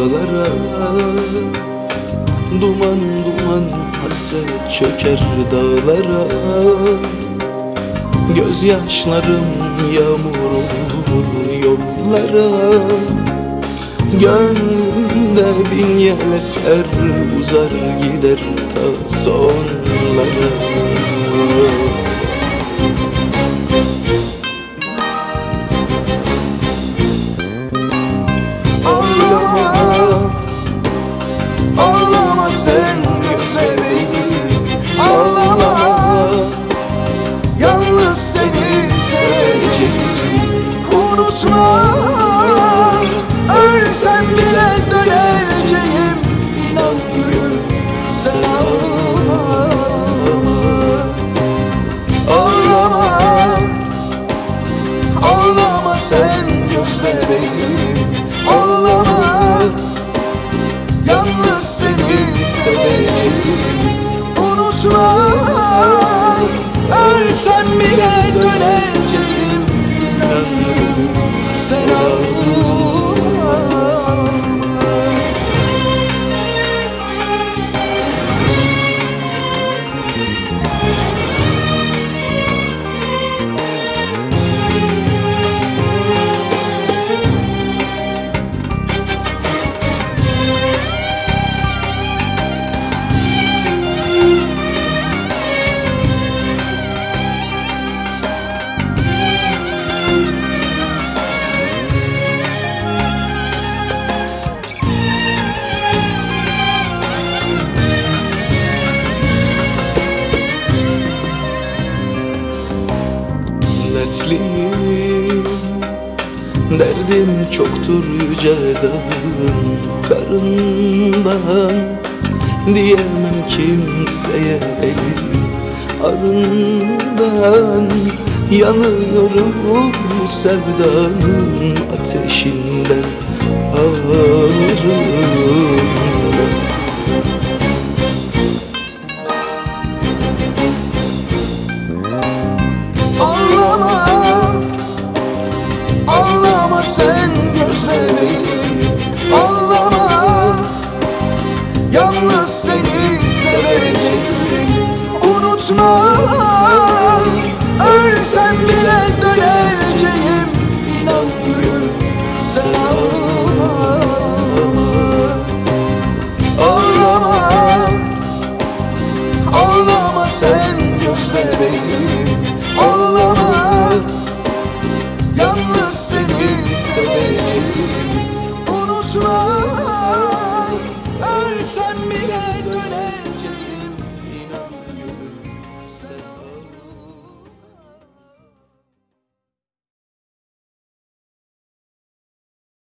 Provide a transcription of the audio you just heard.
dağlara, duman duman hasret çöker dağlara. Gözyaşlarım yağmur olur yollara. Gönlümde bin yel eser, uzar gider ta sonlara. Ağlama, ağlama sen göz bebeğim, ağlama. Yalnız seni seveceğim, unutma. Ölsem bile döneceğim, inan gülüm sen ağlama. Ağlama, ağlama sen göz bebeğim, ağlama. Yalnız seni seveceğim, unutma. Ölsem bile döneceğim, inan gülüm sen ağlama. Dertliyim, derdim çoktur yüce dağın karından. Diyemem kimseye elim arından. Yanıyorum bu sevdanın ateşinden ağrından.